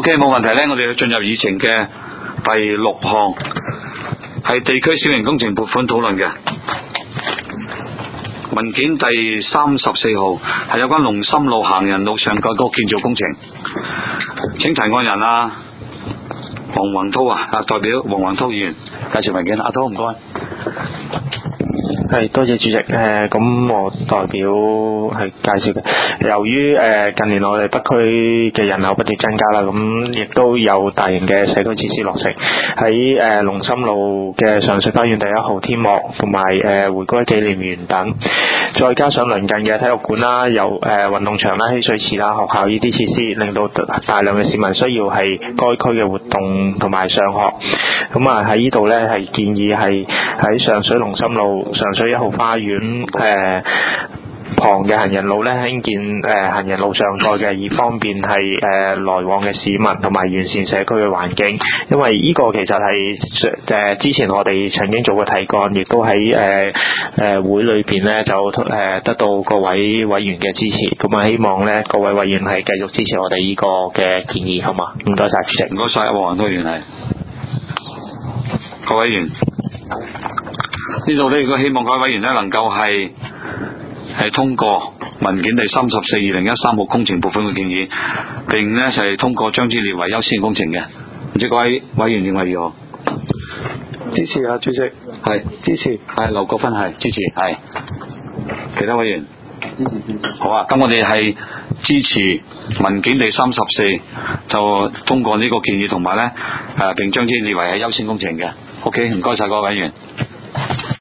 OK， 冇問題咧，我哋進入議程嘅第6項，係地區小型工程撥款討論嘅文件第34號，係有關龍琛路行人路上蓋嗰個建造工程。請提案人黃宏滔代表黃宏滔議員介紹文件。阿滔唔該。 係，多謝主席。咁我代表係介紹嘅。由於近年我哋北區嘅人口不斷增加啦，咁亦都有大型嘅社區設施落成。喺龍琛路嘅上水花園第1號天幕同埋回歸紀念園等，再加上鄰近嘅體育館啦、有運動場啦、嬉水池啦、學校呢啲設施，令到大量嘅市民需要係該區嘅活動同埋上學。咁喺呢度呢，係建議係喺上水龍琛路上水1號花園旁嘅行人路咧興建行人路上蓋嘅，以方便係來往嘅市民同埋完善社區嘅環境。因為呢個其實係之前我哋曾經做過提案，亦都喺會裏邊咧就得到各位委員嘅支持。咁希望咧各位委員係繼續支持我哋呢個嘅建議，好嘛？唔該晒主席。 唔該晒，黃宏滔議員係。各位委員，呢度咧如果希望各位委員咧能夠係通過文件第34/2013號工程撥款嘅建議，並咧就係通過將之列為優先工程嘅。唔知各位委員認為如何？ 支持啊，主席。 係支持。 係劉國勳係支持。係其他委員？好啊，咁我哋係支持文件第34，就通過呢個建議，同埋咧並將之列為係優先工程嘅。OK， 唔該晒各位委員。